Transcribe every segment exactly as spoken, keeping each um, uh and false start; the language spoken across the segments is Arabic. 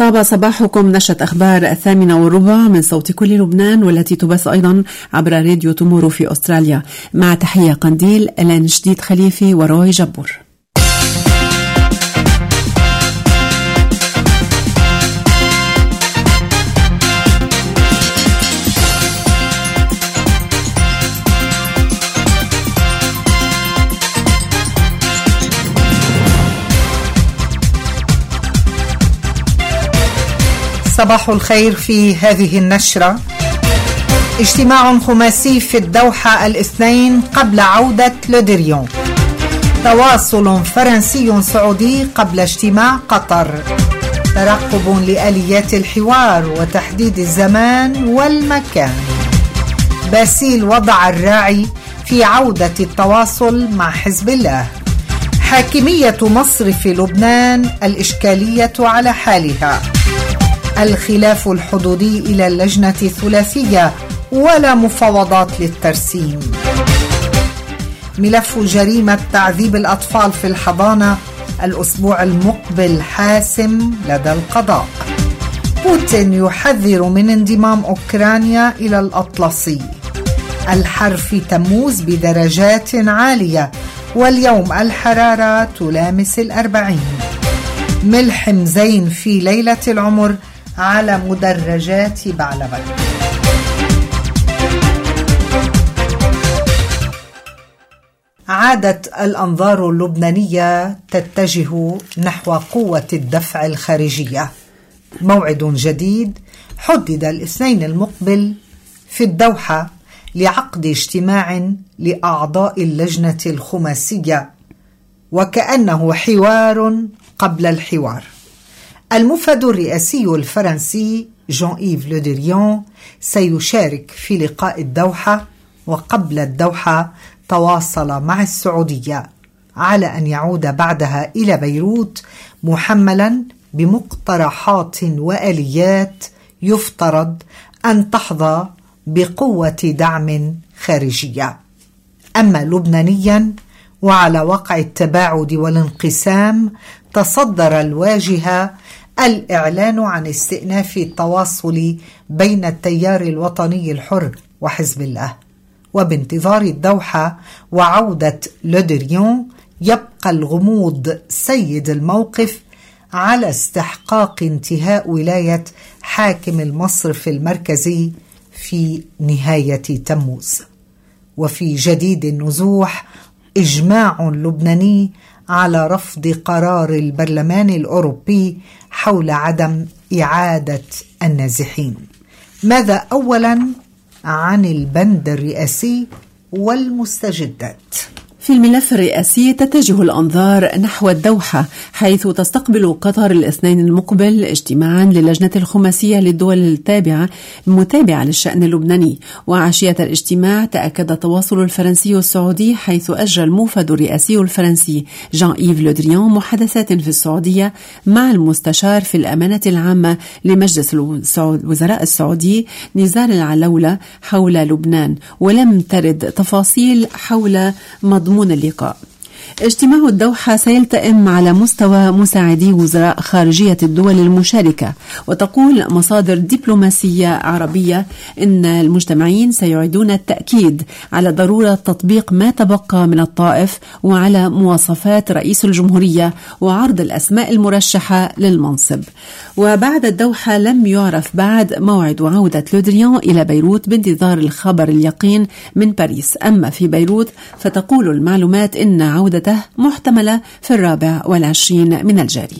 طاب صباحكم. نشرة أخبار الثامنة والربع من صوت كل لبنان، والتي تبث أيضا عبر راديو تومورو في أستراليا. مع تحية قنديل، إلان جديد خليفي وروي جبور. صباح الخير. في هذه النشرة: اجتماع خماسي في الدوحة الاثنين قبل عودة لودريون. تواصل فرنسي سعودي قبل اجتماع قطر. ترقب لآليات الحوار وتحديد الزمان والمكان. باسيل وضع الراعي في عودة التواصل مع حزب الله. حاكمية مصر في لبنان، الإشكالية على حالها. الخلاف الحدودي إلى اللجنة الثلاثية ولا مفاوضات للترسيم. ملف جريمة تعذيب الأطفال في الحضانة الأسبوع المقبل حاسم لدى القضاء. بوتين يحذر من انضمام أوكرانيا إلى الأطلسي. الحر في تموز بدرجات عالية، واليوم الحرارة تلامس الأربعين. ملحم زين في ليلة العمر على مدرجات بعلبك. عادت الأنظار اللبنانية تتجه نحو قوة الدفع الخارجية. موعد جديد حدد الاثنين المقبل في الدوحة لعقد اجتماع لأعضاء اللجنة الخماسية، وكأنه حوار قبل الحوار. المفد الرئاسي الفرنسي جان إيف لودريون سيشارك في لقاء الدوحة، وقبل الدوحة تواصل مع السعودية على أن يعود بعدها إلى بيروت محملا بمقترحات وآليات يفترض أن تحظى بقوة دعم خارجية. أما لبنانيا، وعلى وقع التباعد والانقسام، تصدر الواجهة الإعلان عن استئناف التواصل بين التيار الوطني الحر وحزب الله. وبانتظار الدوحة وعودة لودريون، يبقى الغموض سيد الموقف على استحقاق انتهاء ولاية حاكم المصرف المركزي في نهاية تموز. وفي جديد النزوح، إجماع لبناني على رفض قرار البرلمان الأوروبي حول عدم إعادة النازحين. ماذا أولا عن البند الرئاسي والمستجدات؟ في الملف الرئاسي تتجه الأنظار نحو الدوحة، حيث تستقبل قطر الاثنين المقبل اجتماعا للجنة الخماسية للدول التابعة المتابعة للشأن اللبناني. وعشية الاجتماع تأكد التواصل الفرنسي السعودي، حيث أجرى الموفد الرئاسي الفرنسي جان إيف لودريون محادثات في السعودية مع المستشار في الأمانة العامة لمجلس الوزراء السعودي نزار العلولة حول لبنان، ولم ترد تفاصيل حول مضمون اللقاء. اجتماع الدوحة سيلتئم على مستوى مساعدي وزراء خارجية الدول المشاركة. وتقول مصادر دبلوماسية عربية إن المجتمعين سيعيدون التأكيد على ضرورة تطبيق ما تبقى من الطائف، وعلى مواصفات رئيس الجمهورية وعرض الأسماء المرشحة للمنصب. وبعد الدوحة لم يعرف بعد موعد عودة لودريون إلى بيروت بانتظار الخبر اليقين من باريس. أما في بيروت فتقول المعلومات إن عودة محتملة في الرابع والعشرين من الجاري.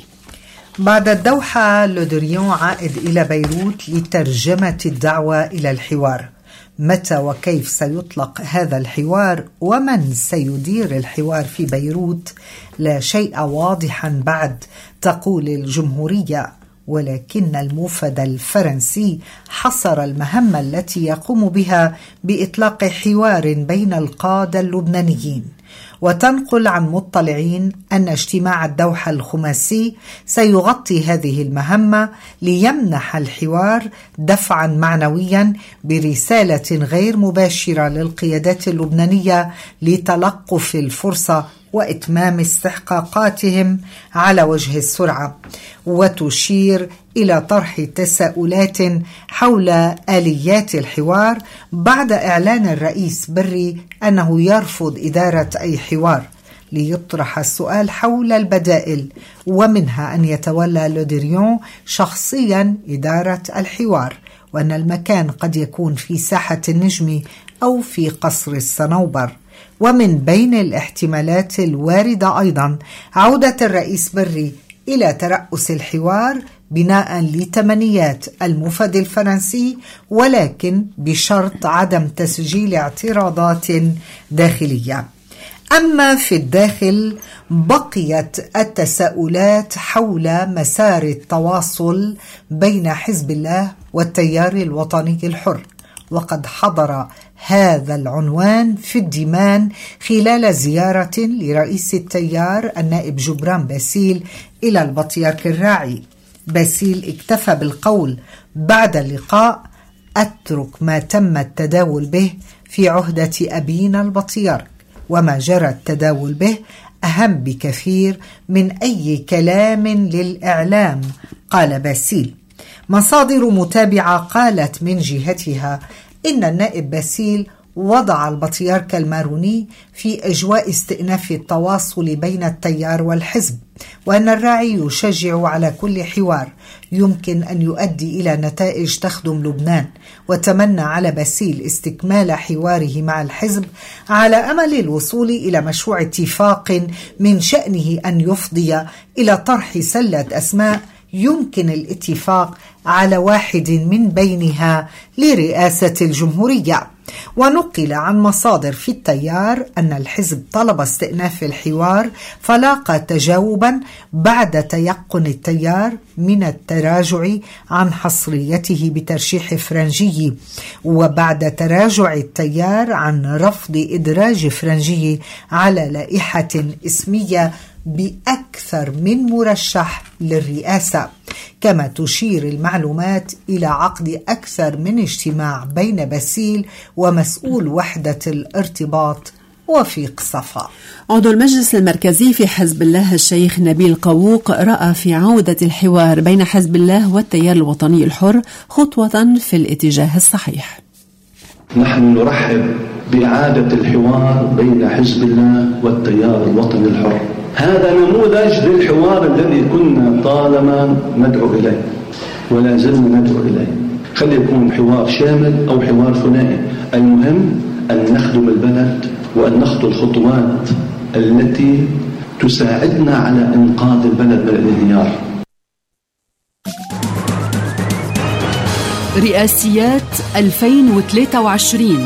بعد الدوحة، لودريون عائد إلى بيروت لترجمة الدعوة إلى الحوار. متى وكيف سيطلق هذا الحوار، ومن سيدير الحوار في بيروت، لا شيء واضحا بعد، تقول الجمهورية. ولكن الموفد الفرنسي حصر المهمة التي يقوم بها بإطلاق حوار بين القادة اللبنانيين. وتنقل عن مطلعين أن اجتماع الدوحة الخماسي سيغطي هذه المهمة ليمنح الحوار دفعا معنويا برسالة غير مباشرة للقيادات اللبنانية لتلقف الفرصة وإتمام استحقاقاتهم على وجه السرعة، وتشير إلى طرح تساؤلات حول آليات الحوار بعد إعلان الرئيس بري أنه يرفض إدارة أي حوار، ليطرح السؤال حول البدائل، ومنها أن يتولى لودريون شخصيا إدارة الحوار، وأن المكان قد يكون في ساحة النجم أو في قصر الصنوبر. ومن بين الاحتمالات الواردة أيضا عودة الرئيس بري إلى ترأس الحوار بناء لتمنيات المفد الفرنسي، ولكن بشرط عدم تسجيل اعتراضات داخلية. أما في الداخل بقيت التساؤلات حول مسار التواصل بين حزب الله والتيار الوطني الحر، وقد حضر هذا العنوان في الديمان خلال زيارة لرئيس التيار النائب جبران باسيل إلى البطيرك الراعي. باسيل اكتفى بالقول بعد اللقاء: أترك ما تم التداول به في عهدة أبينا البطيرك، وما جرى التداول به أهم بكثير من أي كلام للإعلام، قال باسيل. مصادر متابعة قالت من جهتها إن النائب باسيل وضع البطيرك الماروني في أجواء استئناف التواصل بين التيار والحزب، وأن الراعي يشجع على كل حوار يمكن أن يؤدي إلى نتائج تخدم لبنان، وتمنى على باسيل استكمال حواره مع الحزب على أمل الوصول إلى مشروع اتفاق من شأنه أن يفضي إلى طرح سلة أسماء يمكن الاتفاق على واحد من بينها لرئاسة الجمهورية. ونقل عن مصادر في التيار أن الحزب طلب استئناف الحوار، فلاقى تجاوبا بعد تيقن التيار من التراجع عن حصريته بترشيح فرنجي، وبعد تراجع التيار عن رفض إدراج فرنجي على لائحة اسمية بأكثر من مرشح للرئاسة. كما تشير المعلومات إلى عقد أكثر من اجتماع بين باسيل ومسؤول وحدة الارتباط وفيق صفا. عضو المجلس المركزي في حزب الله الشيخ نبيل قووق رأى في عودة الحوار بين حزب الله والتيار الوطني الحر خطوة في الاتجاه الصحيح. نحن نرحب بإعادة الحوار بين حزب الله والتيار الوطني الحر. هذا نموذج للحوار الذي كنا طالما ندعو إليه ولا زلنا ندعو إليه. خلي يكون حوار شامل أو حوار ثنائي، المهم أن نخدم البلد وأن نخطو الخطوات التي تساعدنا على إنقاذ البلد من الانهيار. رئاسيات ألفين وثلاثة وعشرين.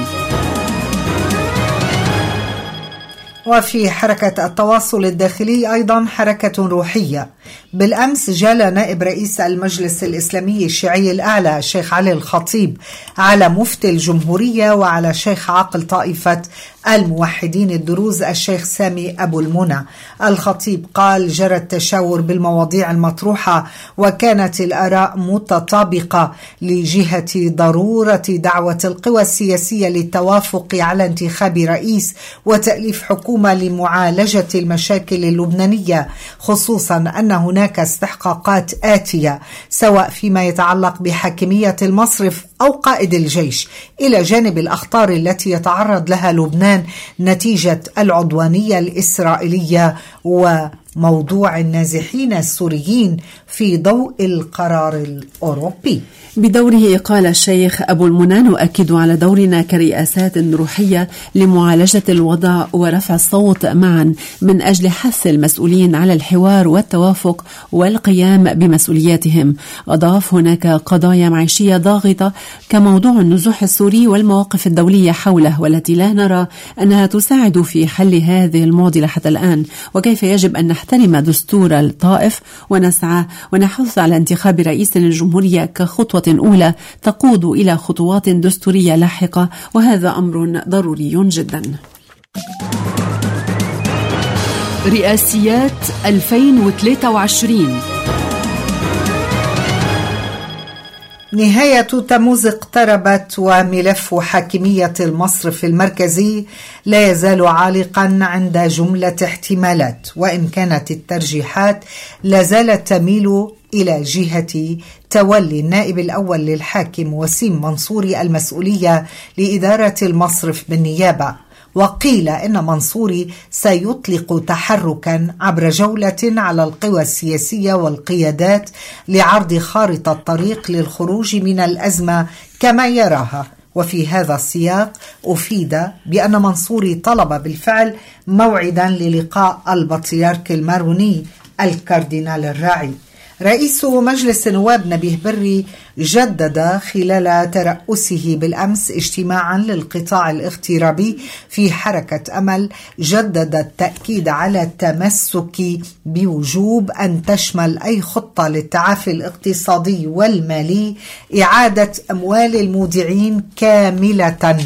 وفي حركة التواصل الداخلي أيضا حركة روحية. بالأمس جال نائب رئيس المجلس الإسلامي الشيعي الأعلى الشيخ علي الخطيب على مفتي الجمهورية وعلى شيخ عاقل طائفة الموحدين الدروز الشيخ سامي أبو المنى. الخطيب قال: جرى التشاور بالمواضيع المطروحة وكانت الآراء متطابقة لجهة ضرورة دعوة القوى السياسية للتوافق على انتخاب رئيس وتأليف حكومة لمعالجة المشاكل اللبنانية، خصوصا أن هناك استحقاقات آتية سواء فيما يتعلق بحاكمية المصرف أو قائد الجيش، إلى جانب الأخطار التي يتعرض لها لبنان نتيجة العدوانية الإسرائيلية وموضوع النازحين السوريين في ضوء القرار الأوروبي. بدوره قال الشيخ أبو المنى: نؤكد على دورنا كرئاسات روحية لمعالجة الوضع ورفع الصوت معا من أجل حث المسؤولين على الحوار والتوافق والقيام بمسؤولياتهم. أضاف: هناك قضايا معيشية ضاغطة كموضوع النزوح السوري والمواقف الدولية حوله، والتي لا نرى أنها تساعد في حل هذه المعضلة حتى الآن، وكيف يجب أن نحترم دستور الطائف ونسعى ونحث على انتخاب رئيس للجمهورية كخطوة أولى تقود إلى خطوات دستورية لاحقة، وهذا أمر ضروري جدا. رئاسيات ألفين وثلاثة وعشرين. نهاية تموز اقتربت، وملف حاكمية المصرف المركزي لا يزال عالقا عند جملة احتمالات، وإن كانت الترجيحات لا زالت تميل إلى جهة تولي النائب الأول للحاكم وسيم منصوري المسؤولية لإدارة المصرف بالنيابة. وقيل إن منصوري سيطلق تحركا عبر جولة على القوى السياسية والقيادات لعرض خارطة طريق للخروج من الأزمة كما يراها. وفي هذا السياق أفيد بأن منصوري طلب بالفعل موعدا للقاء البطريرك الماروني الكاردينال الراعي. رئيس مجلس النواب نبيه بري جدد خلال ترأسه بالأمس اجتماعا للقطاع الاغترابي في حركة أمل، جدد التأكيد على التمسك بوجوب أن تشمل أي خطة للتعافي الاقتصادي والمالي إعادة أموال المودعين كاملة،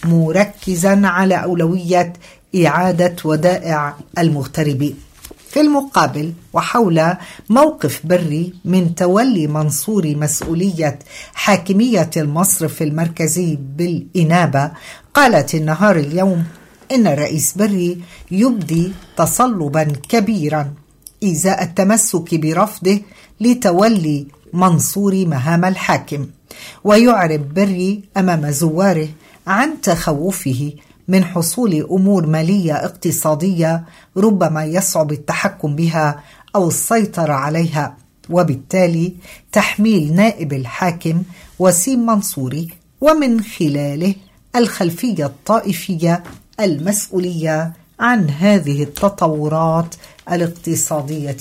مركزا على أولوية إعادة ودائع المغتربين. في المقابل، وحول موقف بري من تولي منصوري مسؤولية حاكمية المصرف المركزي بالإنابة، قالت النهار اليوم إن الرئيس بري يبدي تصلبا كبيرا إزاء التمسك برفضه لتولي منصوري مهام الحاكم، ويعرب بري أمام زواره عن تخوفه من حصول أمور مالية اقتصادية ربما يصعب التحكم بها أو السيطرة عليها، وبالتالي تحميل نائب الحاكم وسيم منصوري ومن خلاله الخلفية الطائفية المسؤولية عن هذه التطورات الاقتصادية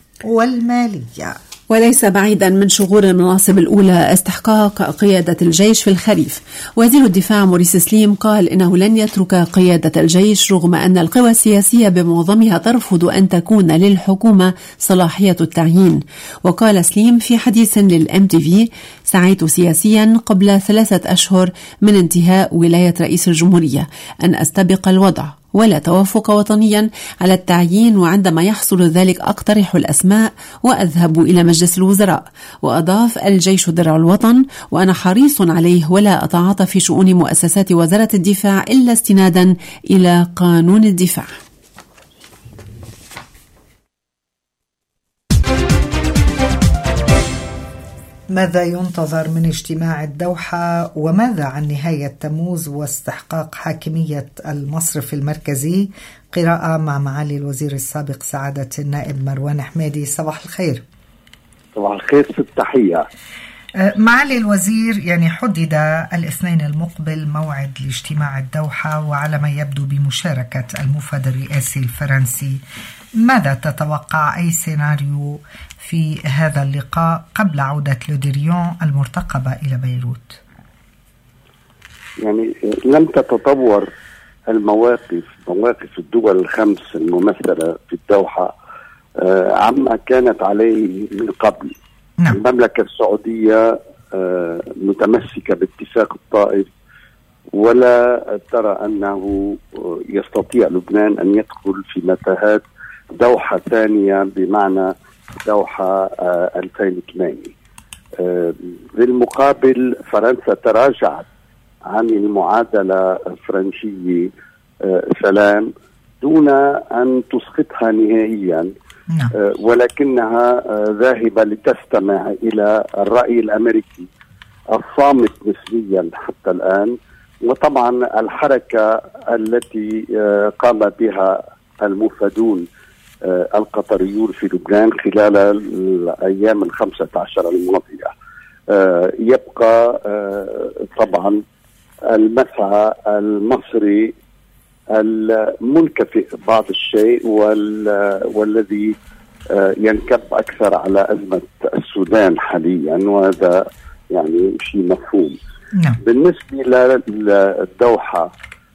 والمالية. وليس بعيدا من شغور المناصب الأولى استحقاق قيادة الجيش في الخريف. وزير الدفاع موريس سليم قال إنه لن يترك قيادة الجيش رغم أن القوى السياسية بمعظمها ترفض أن تكون للحكومة صلاحية التعيين. وقال سليم في حديث للإم تي في: سعيت سياسيا قبل ثلاثة أشهر من انتهاء ولاية رئيس الجمهورية أن أستبق الوضع ولا توافق وطنيا على التعيين، وعندما يحصل ذلك أقترح الأسماء وأذهب إلى مجلس الوزراء. وأضاف: الجيش درع الوطن وأنا حريص عليه ولا أتعاطى في شؤون مؤسسات وزارة الدفاع إلا استنادا إلى قانون الدفاع. ماذا ينتظر من اجتماع الدوحة، وماذا عن نهاية تموز واستحقاق حاكمية المصرف المركزي؟ قراءة مع معالي الوزير السابق سعادة النائب مروان حميدي. صباح الخير. صباح الخير، في التحية. معالي الوزير، يعني حدد الاثنين المقبل موعد لاجتماع الدوحة وعلى ما يبدو بمشاركة الموفد الرئاسي الفرنسي، ماذا تتوقع؟ أي سيناريو في هذا اللقاء قبل عودة لودريون المرتقبة إلى بيروت؟ يعني لم تتطور المواقف مواقف الدول الخمس الممثلة في الدوحة عما كانت عليه من قبل. نعم. المملكة السعودية متمسكة باتفاق الطائف، ولا ترى أنه يستطيع لبنان أن يدخل في متاهات دوحة ثانية بمعنى دوحة ألفين وثمانية. بالمقابل فرنسا تراجعت عن المعادلة الفرنسية سلام دون أن تسقطها نهائيا، ولكنها ذاهبة لتستمع إلى الرأي الأمريكي الصامت نسبيا حتى الآن. وطبعا الحركة التي قام بها الموفدون القطريون في لبنان خلال الأيام الخمسة عشر الماضية، يبقى طبعا المسعى المصري المنكفئ بعض الشيء والذي ينكب أكثر على أزمة السودان حاليا، وهذا يعني شيء مفهوم. نعم. بالنسبة للدوحة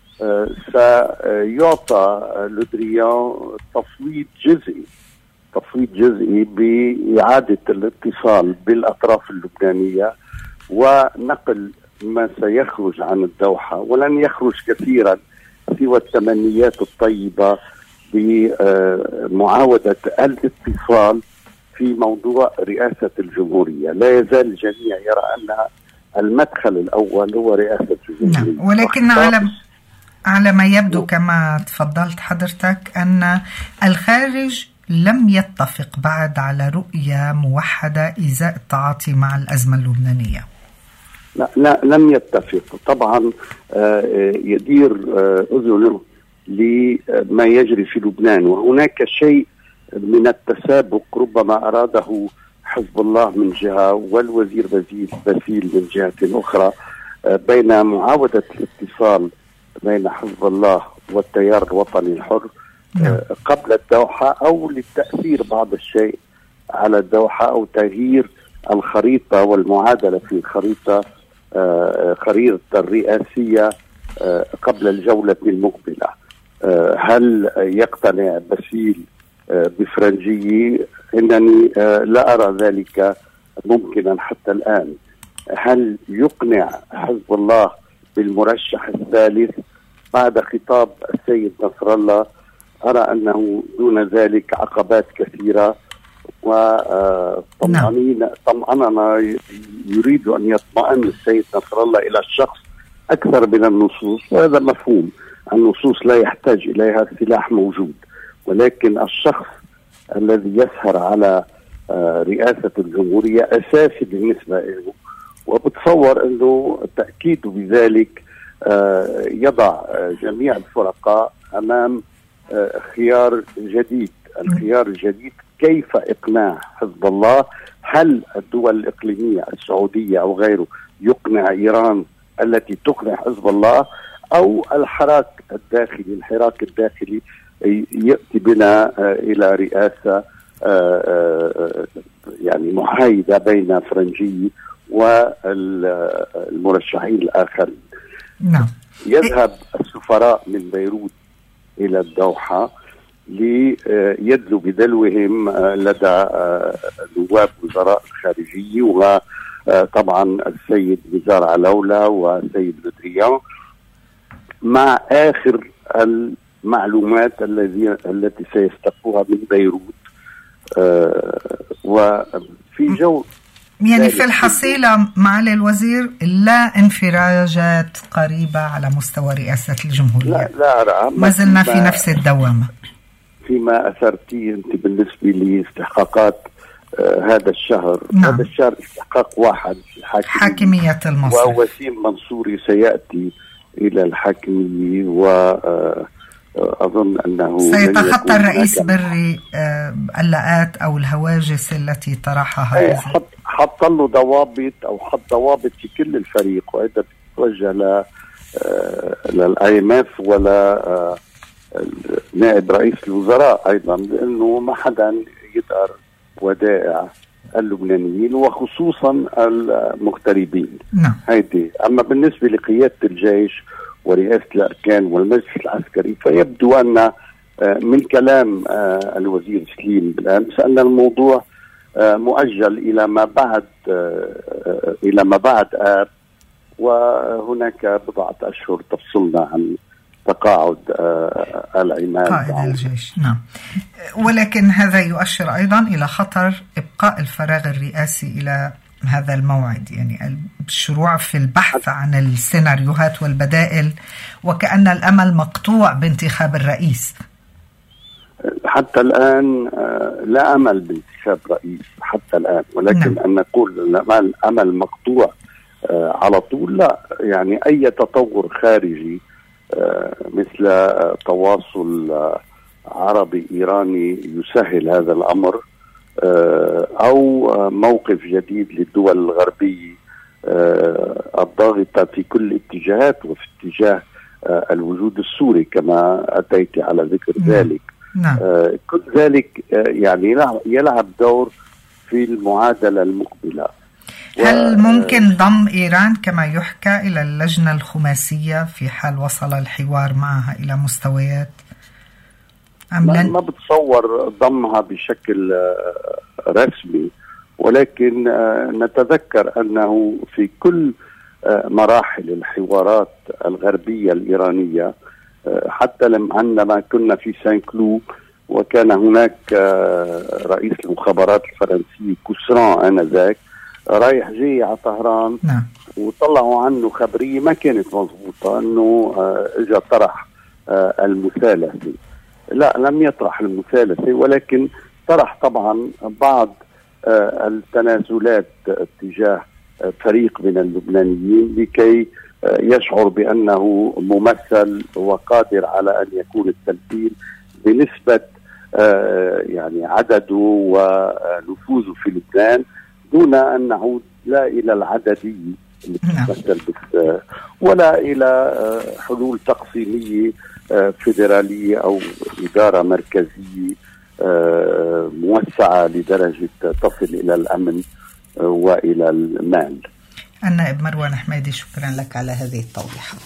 سيعطى لودريون تفويض جزئي تفويض جزئي بإعادة الاتصال بالأطراف اللبنانية ونقل ما سيخرج عن الدوحة، ولن يخرج كثيرا سوى التمنيات الطيبة بمعاودة الاتصال في موضوع رئاسة الجمهورية. لا يزال الجميع يرى أن المدخل الأول هو رئاسة الجمهورية. نعم. ولكن على على ما يبدو كما تفضلت حضرتك أن الخارج لم يتفق بعد على رؤية موحدة إزاء التعاطي مع الأزمة اللبنانية. لا, لا لم يتفق طبعا. يدير أذنه لما يجري في لبنان، وهناك شيء من التسابق ربما أراده حزب الله من جهة والوزير باسيل من جهة أخرى بين معاودة الاتصال بين حزب الله والتيار الوطني الحر قبل الدوحة، أو للتأثير بعض الشيء على الدوحة، أو تغيير الخريطة والمعادلة في الخريطة خريطة الرئاسية قبل الجولة المقبلة. هل يقتنع باسيل بفرنجية؟ إنني لا أرى ذلك ممكنا حتى الآن. هل يقنع حزب الله بالمرشح الثالث بعد خطاب السيد نصر الله؟ أرى أنه دون ذلك عقبات كثيرة، وطمأنينة طمأننا يريد أن يطمئن السيد نصر الله إلى الشخص أكثر من النصوص، وهذا مفهوم. النصوص لا يحتاج إليها، السلاح موجود، ولكن الشخص الذي يسهر على رئاسة الجمهورية أساسي بالنسبة له، وبتصور أنه التأكيد بذلك يضع جميع الفرقاء أمام خيار جديد. الخيار الجديد كيف إقناع حزب الله؟ هل الدول الإقليمية السعودية أو غيره يقنع إيران التي تقنع حزب الله، أو الحراك الداخلي الحراك الداخلي يأتي بنا إلى رئاسة يعني محايدة بين فرنجي والمرشحين الآخرين. نعم. يذهب السفراء من بيروت إلى الدوحة ليدلوا بدلوهم لدى نواب وزراء الخارجية، وطبعا السيد نزار علولة والسيد لودريان، مع آخر المعلومات الذي التي سيستقوها من بيروت. وفي جو يعني في الحصيلة معالي الوزير لا انفراجات قريبة على مستوى رئاسة الجمهورية. لا لا أرى. ما زلنا في نفس الدوامة. فيما أثرتيه أنت بالنسبة لاستحقاقات آه هذا الشهر. نعم. هذا الشهر استحقاق واحد، حاكمية المصرف. ووسيم منصوري سيأتي إلى الحاكمية، وأظن أنه سيتخطى الرئيس بري اللاءات أو الهواجس التي طرحها. حط حط له ضوابط أو حط ضوابط في كل الفريق، وإذا بتوجه ل للآي إم إف ولا نائب رئيس الوزراء أيضا، لأنه ما حدا يدار ودائع اللبنانيين وخصوصا المغتربين. نعم. هيدي. أما بالنسبة لقيادة الجيش ورئاسة الأركان والمجلس العسكري، فيبدو أن من كلام الوزير سليم بالأمس أن الموضوع مؤجل إلى ما بعد إلى ما بعد آب، وهناك بضعة أشهر تفصلنا عن تقاعد العماد قائد الجيش. نعم. ولكن هذا يؤشر أيضا إلى خطر إبقاء الفراغ الرئاسي إلى هذا الموعد، يعني الشروع في البحث عن السيناريوهات والبدائل، وكأن الأمل مقطوع بانتخاب الرئيس. حتى الآن لا أمل بانتخاب رئيس حتى الآن، ولكن نعم. أن نقول الأمل أمل مقطوع على طول لا. يعني أي تطور خارجي مثل تواصل عربي إيراني يسهل هذا الأمر، أو موقف جديد للدول الغربية الضاغطة في كل الاتجاهات، وفي اتجاه الوجود السوري كما أتيت على ذكر ذلك. نعم. كل ذلك يعني يلعب دور في المعادلة المقبلة. هل ممكن ضم إيران كما يحكى إلى اللجنة الخماسية في حال وصل الحوار معها إلى مستويات؟ أم لن؟ ما بتصور ضمها بشكل رسمي، ولكن نتذكر أنه في كل مراحل الحوارات الغربية الإيرانية، حتى عندما كنا في سان كلو وكان هناك رئيس المخابرات الفرنسي كوسران آنذاك رايح جاي على طهران. نعم. وطلعوا عنه خبرية ما كانت مضبوطة أنه إجا طرح المثالثة. لا، لم يطرح المثالثة، ولكن طرح طبعا بعض التنازلات تجاه فريق من اللبنانيين لكي يشعر بأنه ممثل وقادر على أن يكون التمثيل بنسبة يعني عدده ونفوذه في لبنان، دون أن نعود لا إلى العددية اللي تتمثل بس ولا إلى حلول تقسيمية فيدرالية أو إدارة مركزية موسعة لدرجة تصل إلى الأمن وإلى المال. النائب مروان حمادي، شكرا لك على هذه التوضيحات.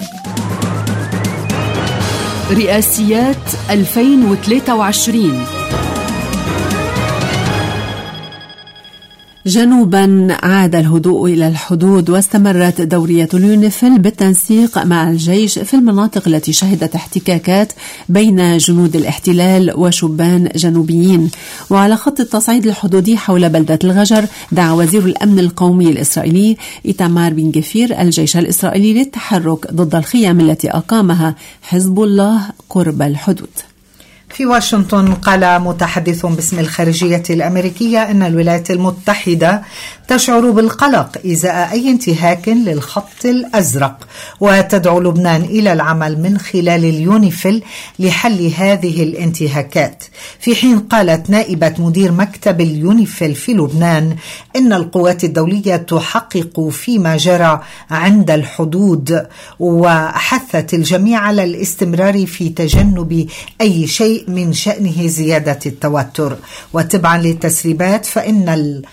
رئاسيات ألفين وثلاثة وعشرين. جنوبا عاد الهدوء إلى الحدود، واستمرت دورية اليونيفيل بالتنسيق مع الجيش في المناطق التي شهدت احتكاكات بين جنود الاحتلال وشبان جنوبيين. وعلى خط التصعيد الحدودي حول بلدة الغجر دعا وزير الأمن القومي الإسرائيلي إيتامار بن غفير الجيش الإسرائيلي للتحرك ضد الخيام التي أقامها حزب الله قرب الحدود. في واشنطن قال متحدث باسم الخارجية الأمريكية أن الولايات المتحدة تشعر بالقلق إزاء أي انتهاك للخط الأزرق، وتدعو لبنان إلى العمل من خلال اليونيفيل لحل هذه الانتهاكات. في حين قالت نائبة مدير مكتب اليونيفيل في لبنان إن القوات الدولية تحقق فيما جرى عند الحدود، وحثت الجميع على الاستمرار في تجنب أي شيء من شأنه زيادة التوتر. وتبعا للتسريبات فإن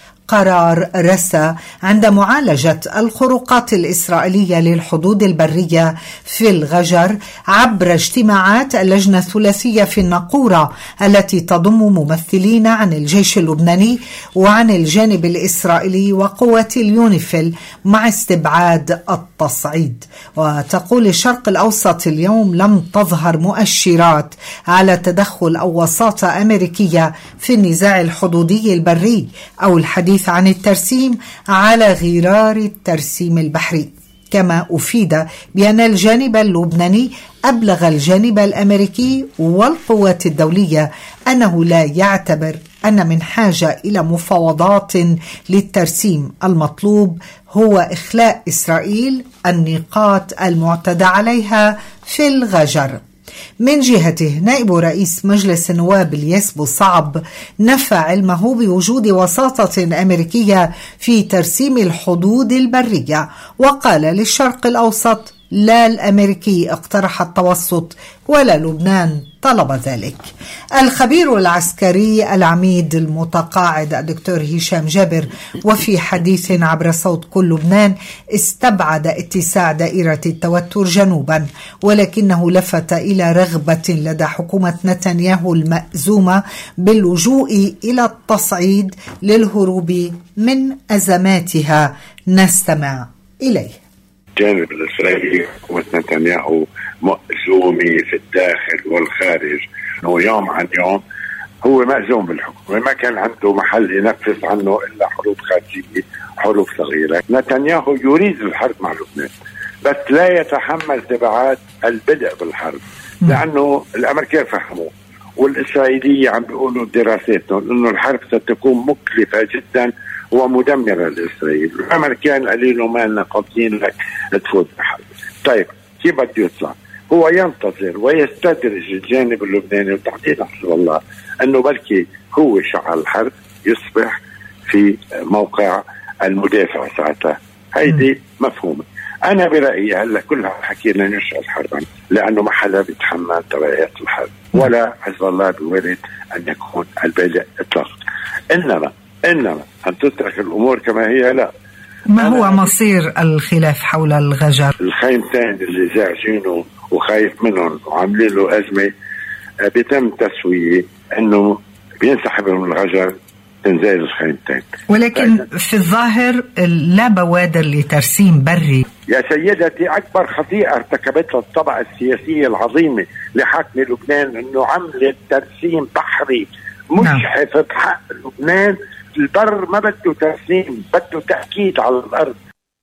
القرار رسى عند معالجة الخروقات الإسرائيلية للحدود البرية في الغجر عبر اجتماعات اللجنة الثلاثية في الناقورة التي تضم ممثلين عن الجيش اللبناني وعن الجانب الإسرائيلي وقوات اليونيفيل مع استبعاد التصعيد. وتقول الشرق الأوسط اليوم لم تظهر مؤشرات على تدخل أو وساطة أمريكية في النزاع الحدودي البري أو الحديث عن الترسيم على غرار الترسيم البحري. كما أفيد بأن الجانب اللبناني أبلغ الجانب الأمريكي والقوات الدولية أنه لا يعتبر أن من حاجة إلى مفاوضات للترسيم، المطلوب هو إخلاء إسرائيل النقاط المعتدى عليها في الغجر. من جهته نائب رئيس مجلس النواب الياس بوصعب نفى علمه بوجود وساطة أمريكية في ترسيم الحدود البرية، وقال للشرق الأوسط لا الأمريكي اقترح التوسط ولا لبنان طلب ذلك. الخبير العسكري العميد المتقاعد الدكتور هشام جابر وفي حديث عبر صوت كل لبنان استبعد اتساع دائرة التوتر جنوبا، ولكنه لفت إلى رغبة لدى حكومة نتنياهو المأزومة باللجوء إلى التصعيد للهروب من أزماتها. نستمع إليه. الجانب الإسرائيلي حكومة نتنياهو مأزومي في الداخل والخارج، ويوم عن يوم هو مأزوم بالحكومة، ما كان عنده محل ينفذ عنه إلا حروب خارجية، حروب صغيرة. نتنياهو يريد الحرب مع لبنان بس لا يتحمل تبعات البدء بالحرب، لأنه الأمريكان فهموا والإسرائيلية عم بيقولوا دراساتهم إنه الحرب ستكون مكلفة جدا ومدمرة لإسرائيل. الأمريكان قالوا ما لنا قاضيين لك تفوز بحرب. طيب كيف بده يطلع؟ هو ينتظر ويستدرج الجانب اللبناني وتحديدا حزب الله أنه بلكي هو شعل الحرب يصبح في موقع المدافع ساعتها. هيدي مفهومة. أنا برأيي هلا كلها حكينا نشعل حربا لأنه ما حدا بيتحمل تبعات الحرب، ولا حزب الله بيريد أن يكون البادئ إطلاقا. إنما إنما أن تترك الأمور كما هي لا. ما هو مصير الخلاف حول الغجر؟ الخيمتين اللي زعجينه وخايف منهم وعاملين له أزمة بيتم تسوية إنه بينسحب من الغجر تنزال الخيمتين. ولكن في الظاهر لا بوادر لترسيم بري. يا سيدتي أكبر خطيئة ارتكبتها الطبقة السياسية العظيمة لحاكم لبنان أنه عملت ترسيم بحري مجحف بحق لبنان. البر ما بده ترسيم، بده تأكيد على الأرض.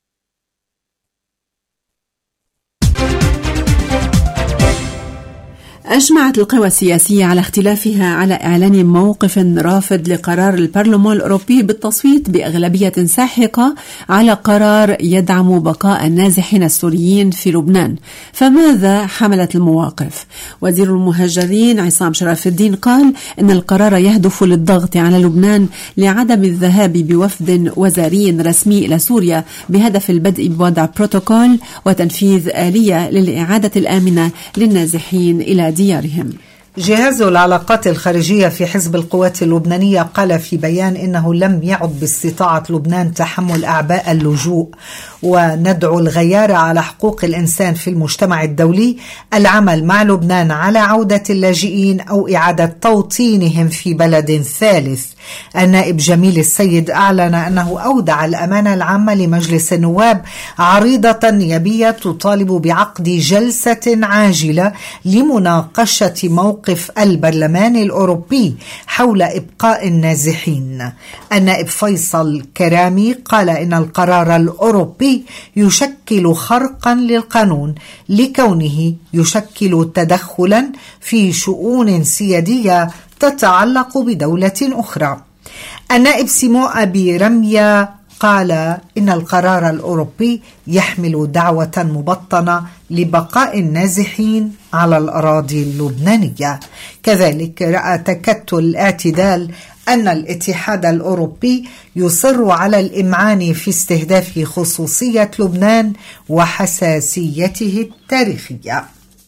أجمعت القوى السياسية على اختلافها على إعلان موقف رافض لقرار البرلمان الأوروبي بالتصويت بأغلبية ساحقة على قرار يدعم بقاء النازحين السوريين في لبنان. فماذا حملت المواقف؟ وزير المهاجرين عصام شرف الدين قال إن القرار يهدف للضغط على لبنان لعدم الذهاب بوفد وزاري رسمي إلى سوريا بهدف البدء بوضع بروتوكول وتنفيذ آلية للإعادة الآمنة للنازحين إلى ديارهم. جهاز العلاقات الخارجية في حزب القوات اللبنانية قال في بيان إنه لم يعد باستطاعة لبنان تحمل أعباء اللجوء، وندعو الغيار على حقوق الإنسان في المجتمع الدولي العمل مع لبنان على عودة اللاجئين أو إعادة توطينهم في بلد ثالث. النائب جميل السيد أعلن أنه أودع الأمانة العامة لمجلس النواب عريضة نيابية تطالب بعقد جلسة عاجلة لمناقشة موقف البرلمان الأوروبي حول إبقاء النازحين. النائب فيصل كرامي قال إن القرار الأوروبي يشكل خرقا للقانون لكونه يشكل تدخلا في شؤون سيادية تتعلق بدولة أخرى. النائب سيمو أبي رمية قال إن القرار الأوروبي يحمل دعوة مبطنة لبقاء النازحين على الأراضي اللبنانية. كذلك رأى تكتل الاعتدال أن الاتحاد الأوروبي يصر على الإمعان في استهداف خصوصية لبنان وحساسيته التاريخية.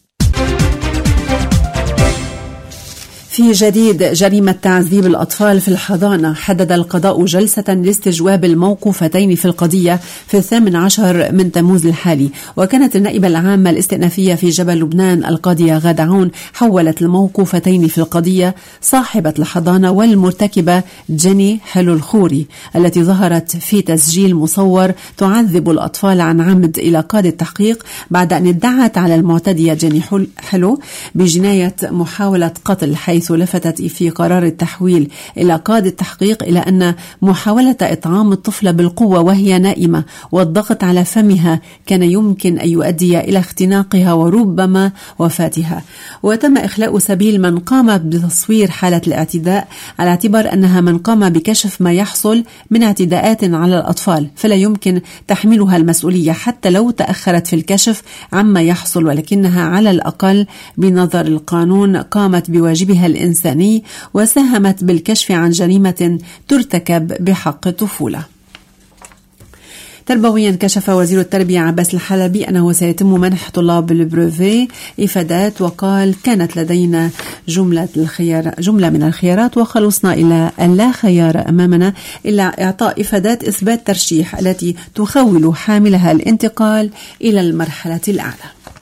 في جديد جريمة تعذيب الأطفال في الحضانة، حدد القضاء جلسة لاستجواب الموقوفتين في القضية في الثامن عشر من تموز الحالي. وكانت النائبة العامة الاستئنافية في جبل لبنان القاضية غادة عون حولت الموقوفتين في القضية صاحبة الحضانة والمرتكبة جيني حلو الخوري التي ظهرت في تسجيل مصور تعذب الأطفال عن عمد إلى قاضي التحقيق بعد أن ادعت على المعتدية جيني حلو بجناية محاولة قتل، حيث لفتت في قرار التحويل إلى قاضي التحقيق إلى أن محاولة إطعام الطفلة بالقوة وهي نائمة والضغط على فمها كان يمكن أن يؤدي إلى اختناقها وربما وفاتها. وتم إخلاء سبيل من قام بتصوير حالة الاعتداء على اعتبار أنها من قام بكشف ما يحصل من اعتداءات على الأطفال، فلا يمكن تحملها المسؤولية حتى لو تأخرت في الكشف عما يحصل، ولكنها على الأقل بنظر القانون قامت بواجبها الإنساني وساهمت بالكشف عن جريمة ترتكب بحق الطفولة. تربويا، كشف وزير التربية عباس الحلبي أنه سيتم منح طلاب البروفي إفادات، وقال كانت لدينا جملة الخيار جملة من الخيارات وخلصنا إلى اللا خيار أمامنا إلا إعطاء إفادات إثبات ترشيح التي تخول حاملها الانتقال إلى المرحلة الأعلى.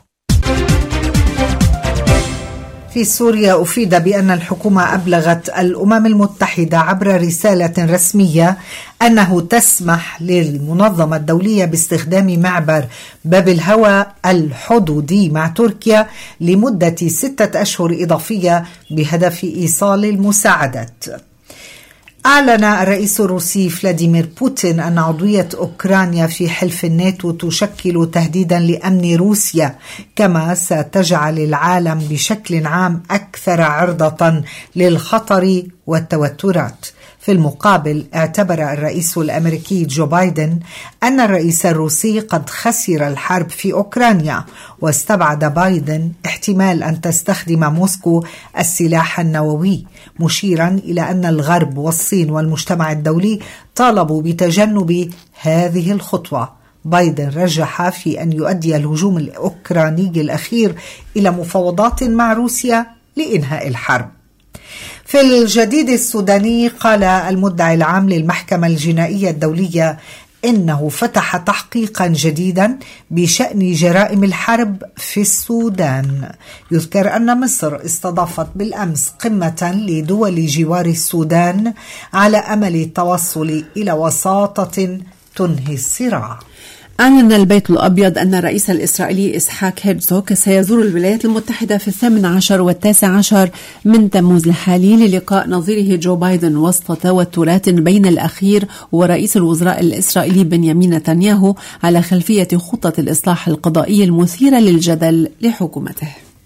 في سوريا أفيد بأن الحكومة أبلغت الأمم المتحدة عبر رسالة رسمية أنه تسمح للمنظمة الدولية باستخدام معبر باب الهواء الحدودي مع تركيا لمدة ستة أشهر إضافية بهدف إيصال المساعدات. أعلن الرئيس الروسي فلاديمير بوتين أن عضوية أوكرانيا في حلف الناتو تشكل تهديدا لأمن روسيا، كما ستجعل العالم بشكل عام أكثر عرضة للخطر والتوترات. في المقابل، اعتبر الرئيس الأمريكي جو بايدن أن الرئيس الروسي قد خسر الحرب في أوكرانيا، واستبعد بايدن احتمال أن تستخدم موسكو السلاح النووي، مشيرا إلى أن الغرب والصين والمجتمع الدولي طالبوا بتجنب هذه الخطوة. بايدن رجح في أن يؤدي الهجوم الأوكراني الأخير إلى مفاوضات مع روسيا لإنهاء الحرب. في الجديد السوداني، قال المدعي العام للمحكمة الجنائية الدولية إنه فتح تحقيقا جديدا بشأن جرائم الحرب في السودان. يذكر أن مصر استضافت بالأمس قمة لدول جوار السودان على أمل التوصل إلى وساطة تنهي الصراع. أعلن البيت الأبيض أن الرئيس الإسرائيلي إسحاق هيرزوغ سيزور الولايات المتحدة في الثامن عشر والتاسع عشر من تموز الحالي للقاء نظيره جو بايدن وسط توترات بين الأخير ورئيس الوزراء الإسرائيلي بنيامين نتنياهو على خلفية خطة الإصلاح القضائي المثيرة للجدل لحكومته.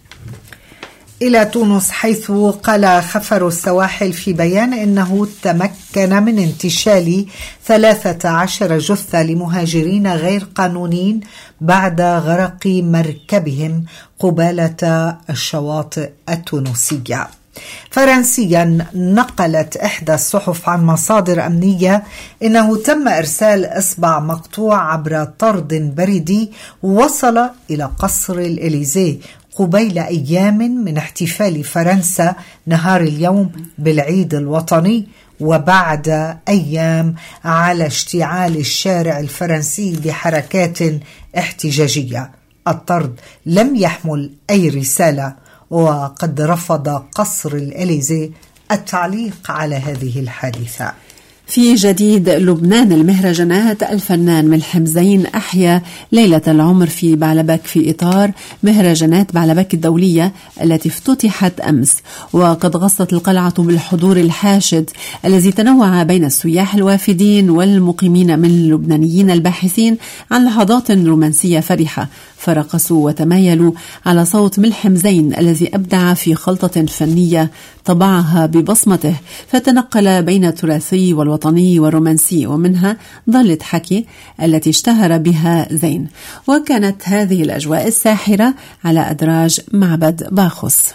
إلى تونس، حيث قال خفر السواحل في بيان إنه تمكن من انتشال ثلاثة عشر جثة لمهاجرين غير قانونيين بعد غرق مركبهم قبالة الشواطئ التونسية. فرنسيا، نقلت إحدى الصحف عن مصادر أمنية إنه تم إرسال إصبع مقطوع عبر طرد بريدي وصل إلى قصر الإليزيه قبيل أيام من احتفال فرنسا نهار اليوم بالعيد الوطني، وبعد أيام على اشتعال الشارع الفرنسي بحركات احتجاجية. الطرد لم يحمل أي رسالة، وقد رفض قصر الإليزيه التعليق على هذه الحادثة. في جديد لبنان، المهرجانات، الفنان ملحم زين أحيا ليلة العمر في بعلبك في إطار مهرجانات بعلبك الدولية التي افتتحت أمس، وقد غصت القلعة بالحضور الحاشد الذي تنوع بين السياح الوافدين والمقيمين من اللبنانيين الباحثين عن لحظات رومانسية فرحة، فرقصوا وتمايلوا على صوت ملحم زين الذي أبدع في خلطة فنية طبعها ببصمته، فتنقل بين التراثي والوطني والرومانسي، ومنها ضلت حكي التي اشتهر بها زين. وكانت هذه الأجواء الساحرة على أدراج معبد باخوس.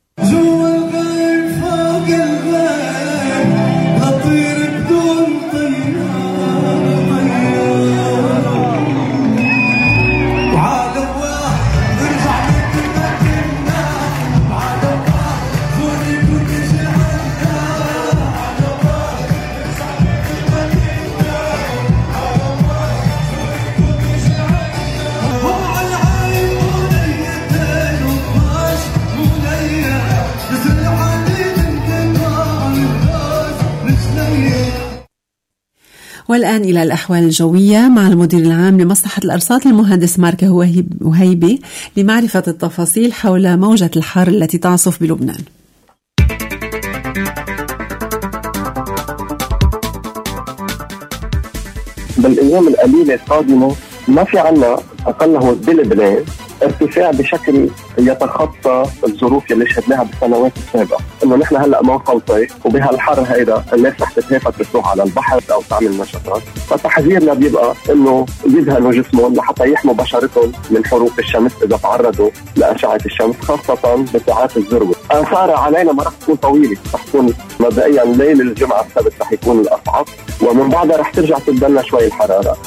والآن إلى الأحوال الجوية مع المدير العام لمصلحة الأرصاد المهندس مارك وهيبي لمعرفة التفاصيل حول موجة الحر التي تعصف بلبنان. بالأيام القليلة القادمة ما في عنا أقله بلبنان ارتفاع بشكل يتخطى الظروف اللي شهدناها بالسنوات السابقة، انه نحن هلا موسم صيف وبهالحر هيدا الناس رح تتهافت تروح على البحر او تعمل نشاطات، فتحذيرنا بيبقى انه يدهنوا جسمهم لحتى يحموا بشرتهم من حروق الشمس اذا تعرضوا لاشعة الشمس، خاصة بساعات الذروة. آثارها علينا ما رح تكون طويلة، رح تكون مبدئيا ليل الجمعة السبت رح يكون الأصعب، ومن بعدها رح ترجع تدلنا شوي الحرارة.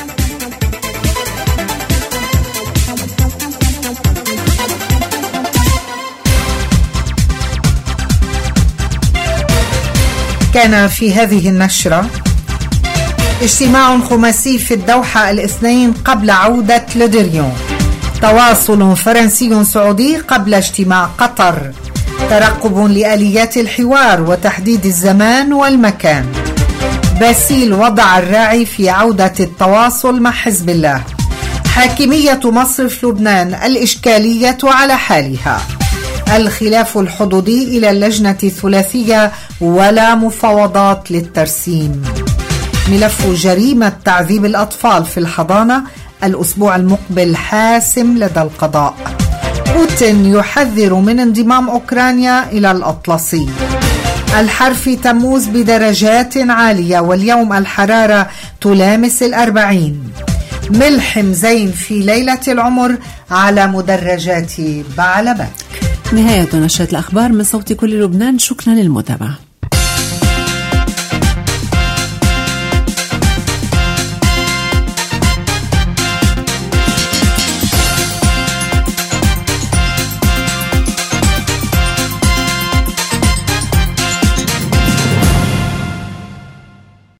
كان في هذه النشرة اجتماع خماسي في الدوحة الاثنين قبل عودة لودريون، تواصل فرنسي سعودي قبل اجتماع قطر، ترقب لآليات الحوار وتحديد الزمان والمكان، باسيل وضع الراعي في عودة التواصل مع حزب الله، حاكمية مصرف لبنان الإشكالية على حالها، الخلاف الحدودي إلى اللجنة الثلاثية ولا مفاوضات للترسيم، ملف جريمة تعذيب الأطفال في الحضانة الأسبوع المقبل حاسم لدى القضاء، بوتين يحذر من انضمام أوكرانيا إلى الأطلسي، الحر في تموز بدرجات عالية واليوم الحرارة تلامس الأربعين، ملحم زين في ليلة العمر على مدرجات بعلبك. نهاية نشرة الأخبار من صوت كل لبنان، شكرا للمتابعة.